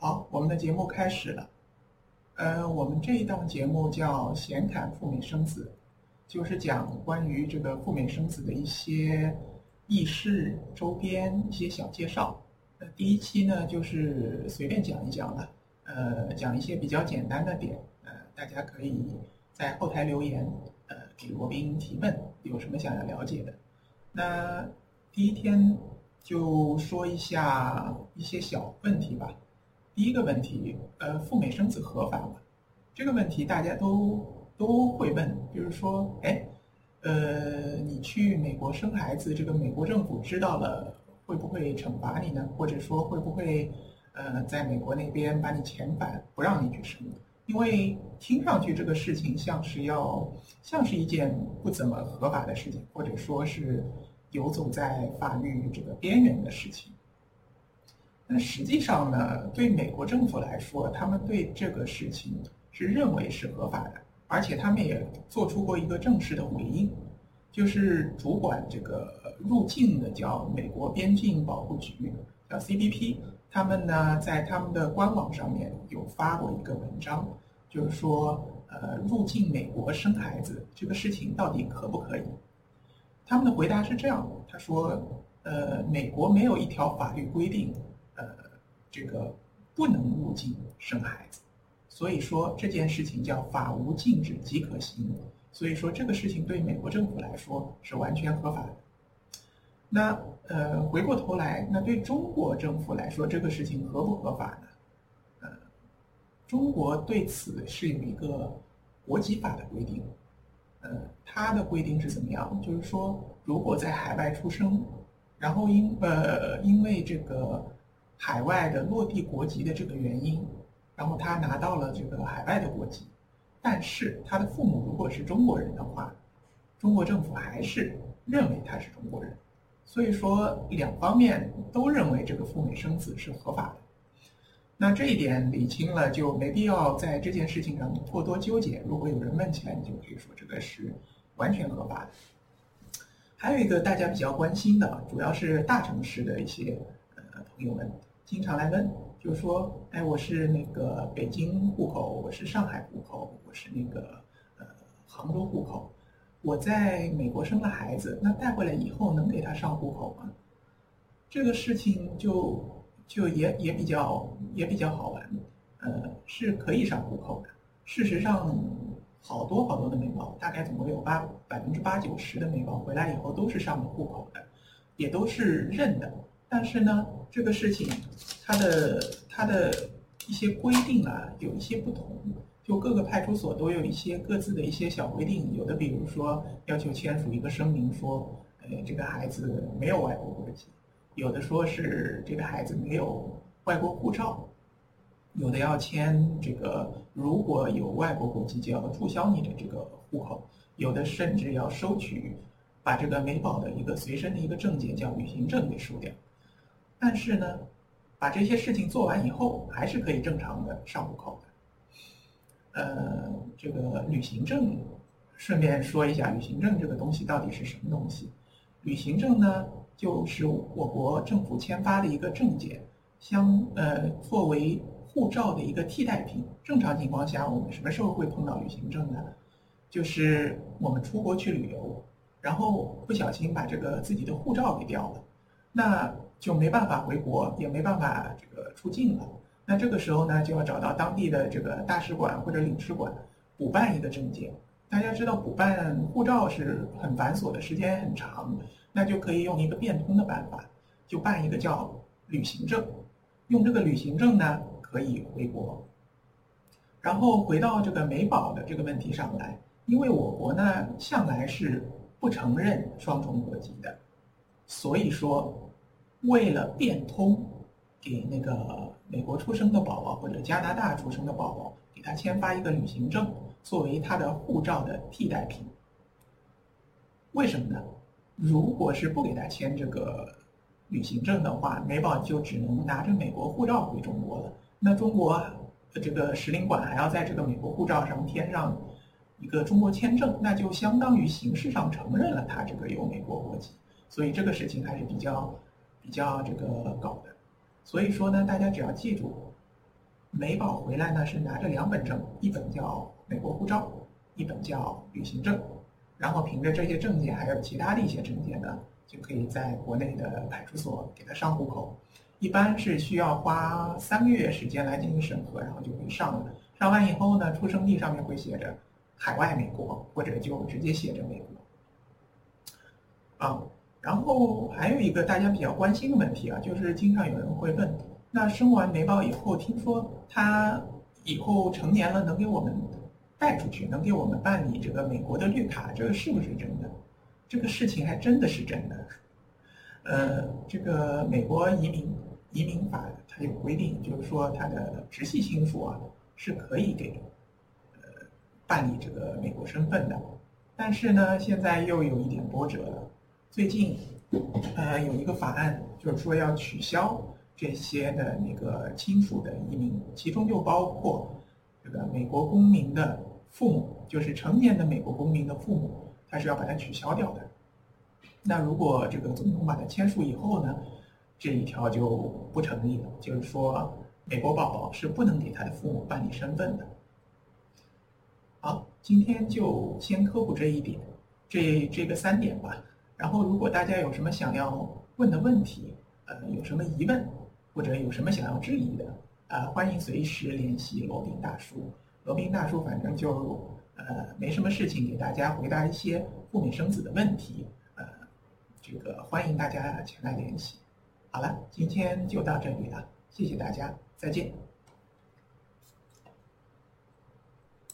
好，我们的节目开始了。我们这一档节目叫“闲侃赴美生子”，就是讲关于这个赴美生子的一些轶事、周边一些小介绍。第一期呢，就是随便讲一讲了，讲一些比较简单的点，大家可以在后台留言，给罗宾提问，有什么想要了解的。那第一天就说一下一些小问题吧。第一个问题，赴美生子合法吗？这个问题大家都会问，就是说，你去美国生孩子，这个美国政府知道了会不会惩罚你呢？或者说会不会在美国那边把你遣返，不让你去生？因为听上去这个事情像是一件不怎么合法的事情，或者说是游走在法律这个边缘的事情。那实际上呢，对美国政府来说，他们对这个事情是认为是合法的，而且他们也做出过一个正式的回应，就是主管这个入境的叫美国边境保护局，叫 CBP， 他们呢在他们的官网上面有发过一个文章，就是说，入境美国生孩子这个事情到底可不可以？他们的回答是这样的，他说，美国没有一条法律规定。这个不能入境生孩子，所以说这件事情叫法无禁止即可行，所以说这个事情对美国政府来说是完全合法的。那回过头来，那对中国政府来说，这个事情合不合法呢？中国对此是有一个国籍法的规定，它的规定是怎么样？就是说，如果在海外出生，然后因为这个海外的落地国籍的这个原因，然后他拿到了这个海外的国籍，但是他的父母如果是中国人的话，中国政府还是认为他是中国人，所以说两方面都认为这个赴美生子是合法的。那这一点理清了，就没必要在这件事情上过多纠结。如果有人问起来，你就可以说这个是完全合法的。还有一个大家比较关心的，主要是大城市的一些朋友们经常来问，就是说，我是那个北京户口，我是上海户口，我是那个杭州户口，我在美国生了孩子，那带回来以后能给他上户口吗？这个事情就也比较好玩，是可以上户口的。事实上，好多的美宝，大概总共有8%-90%的美宝回来以后都是上了户口的，也都是认的。但是呢，这个事情它的一些规定啊有一些不同，就各个派出所都有一些各自的一些小规定，有的比如说要求签署一个声明说，这个孩子没有外国国籍，有的说是这个孩子没有外国护照，有的要签这个如果有外国国籍就要注销你的这个户口，有的甚至要收取把这个美宝的一个随身的一个证件叫旅行证给收掉。但是呢，把这些事情做完以后，还是可以正常的上户口的。这个旅行证，顺便说一下，旅行证这个东西到底是什么东西？旅行证呢，就是我国政府签发的一个证件，作为护照的一个替代品。正常情况下，我们什么时候会碰到旅行证呢？就是我们出国去旅游，然后不小心把这个自己的护照给掉了，那就没办法回国，也没办法这个出境了。那这个时候呢，就要找到当地的这个大使馆或者领事馆补办一个证件。大家知道补办护照是很繁琐的，时间很长，那就可以用一个变通的办法，就办一个叫旅行证。用这个旅行证呢，可以回国。然后回到这个美宝的这个问题上来，因为我国呢向来是不承认双重国籍的，所以说为了变通，给那个美国出生的宝宝或者加拿大出生的宝宝，给他签发一个旅行证，作为他的护照的替代品。为什么呢？如果是不给他签这个旅行证的话，美宝就只能拿着美国护照回中国了。那中国这个使领馆还要在这个美国护照上添上一个中国签证，那就相当于形式上承认了他这个有美国国籍。所以这个事情还是比较这个搞的。所以说呢，大家只要记住， 美宝回来呢是拿着2本证，一本叫美国护照，一本叫旅行证，然后凭着这些证件还有其他的一些证件呢，就可以在国内的派出所给他上户口。一般是需要花3个月时间来进行审核，然后就可以上了。上完以后呢，出生地上面会写着海外美国，或者就直接写着美国。然后还有一个大家比较关心的问题啊，就是经常有人会问，那生完美宝以后，听说他以后成年了能给我们带出去，能给我们办理这个美国的绿卡，这个是不是真的？这个事情还真的是真的。这个美国移民法它有规定，就是说他的直系亲属啊是可以给办理这个美国身份的。但是呢，现在又有一点波折了。最近有一个法案，就是说要取消这些的那个亲属的移民，其中就包括这个美国公民的父母，就是成年的美国公民的父母，他是要把它取消掉的。那如果这个总统把它签署以后呢，这一条就不成立了，就是说美国宝宝是不能给他的父母办理身份的。好，今天就先科普这一点，这个3点吧。然后如果大家有什么想要问的问题，有什么疑问，或者有什么想要质疑的，欢迎随时联系罗宾大叔。罗宾大叔反正就没什么事情，给大家回答一些赴美生子的问题，这个欢迎大家前来联系。好了，今天就到这里了，谢谢大家，再见。